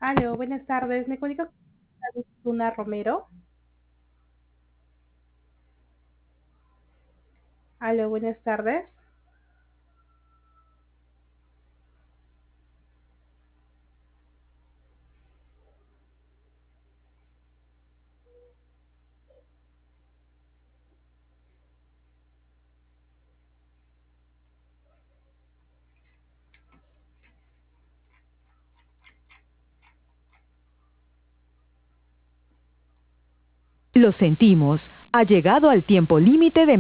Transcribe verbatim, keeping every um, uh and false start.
Aló, buenas tardes. ¿Me comunico con Luna Romero? Aló, buenas tardes. Lo sentimos, ha llegado al tiempo límite de